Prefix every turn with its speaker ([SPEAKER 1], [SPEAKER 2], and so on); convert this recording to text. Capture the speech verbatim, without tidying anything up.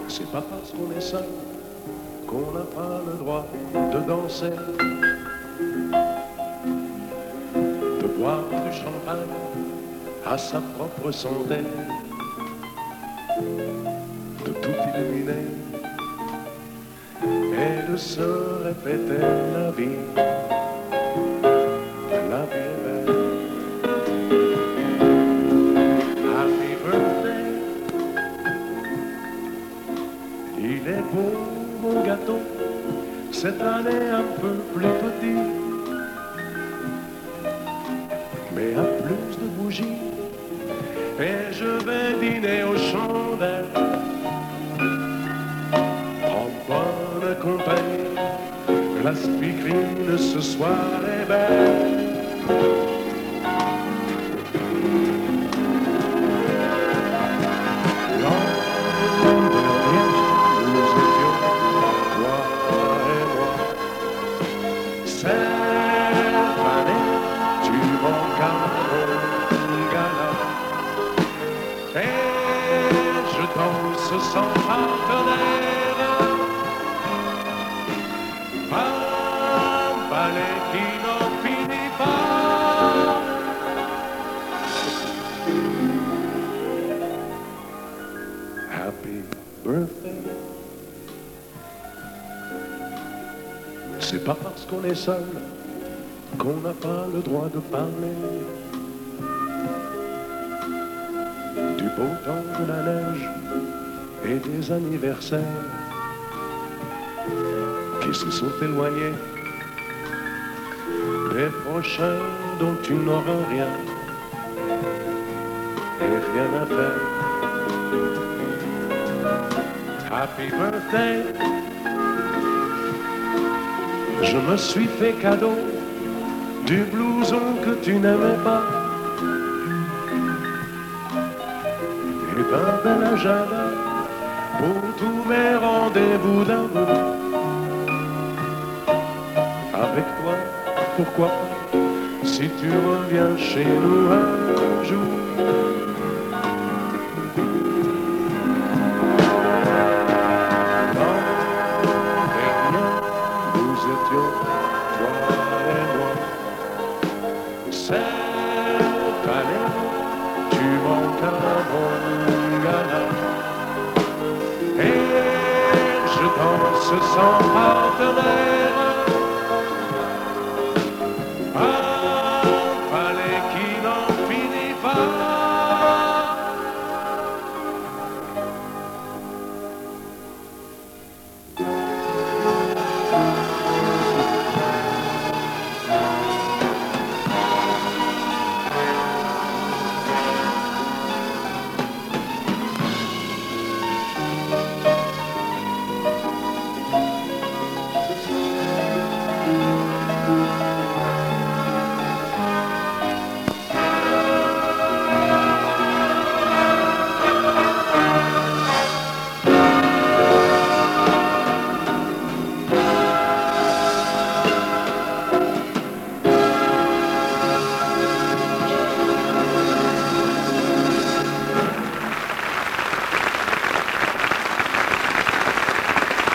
[SPEAKER 1] C'est pas parce qu'on est seul qu'on n'a pas le droit de danser, de boire du champagne à sa propre santé, de tout illuminer et de se répéter la vie. La vie est belle. Happy birthday. Il est beau mon gâteau, cette année un peu plus petit, mais à plus de bougies, et je vais dîner aux chandelles, en bonne compagnie. La speakerine de ce soir est belle. Sans partenaire, un ballet qui n'en finit pas. Happy birthday. C'est pas parce qu'on est seul qu'on n'a pas le droit de parler du beau temps de la neige et des anniversaires qui se sont éloignés, des prochains dont tu n'auras rien et rien à faire. Happy birthday. Je me suis fait cadeau du blouson que tu n'aimais pas et d'un bel agenda pour tous mes rendez-vous d'amour. Avec toi, pourquoi pas, si tu reviens chez nous un jour. L'an dernier, nous étions, toi et moi. Cette année, tu manques à mon gala. Et je danse sans parler.